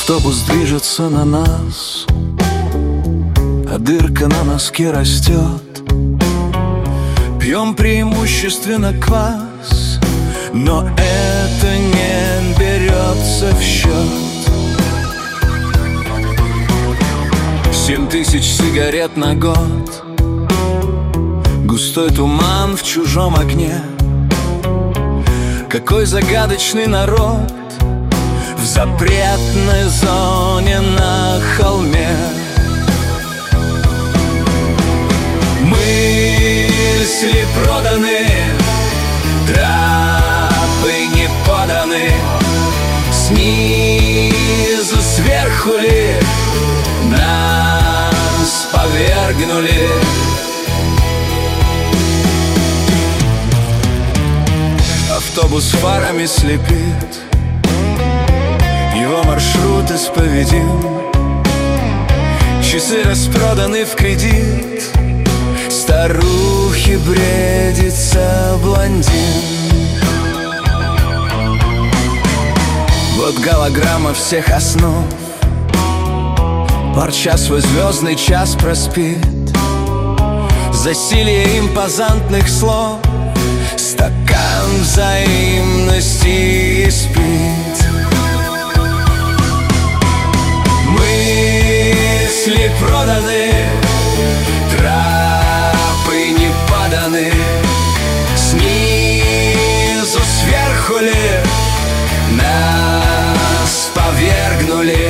Автобус движется на нас, а дырка на носке растет. Пьем преимущественно квас, но это не берется в счет. 7000 сигарет на год, густой туман в чужом окне. Какой загадочный народ в запретной зоне на холме. Мысли проданы, тропы не поданы. Снизу сверху ли нас повергнули? Автобус фарами слепит, его маршрут исповедим. Часы распроданы в кредит, старухи бредится блондин. Вот голограмма всех основ, парча свой звездный час проспит. Засилье импозантных слов, стакан взаимности спит. Мысли проданы, тропы не поданы. Снизу сверху ли нас повергнули?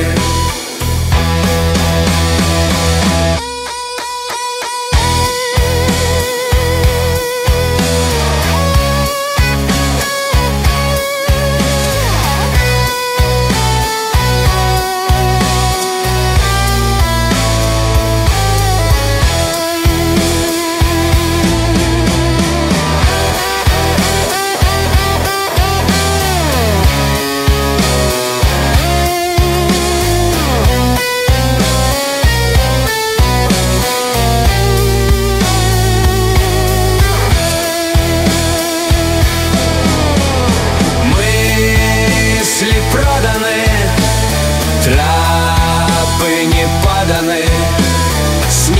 Тропы не поданы,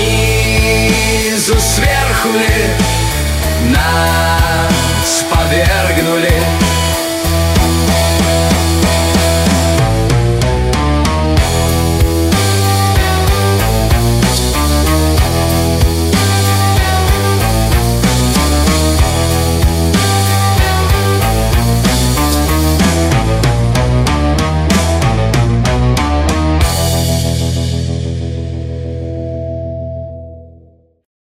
снизу сверху ли нас повергнули?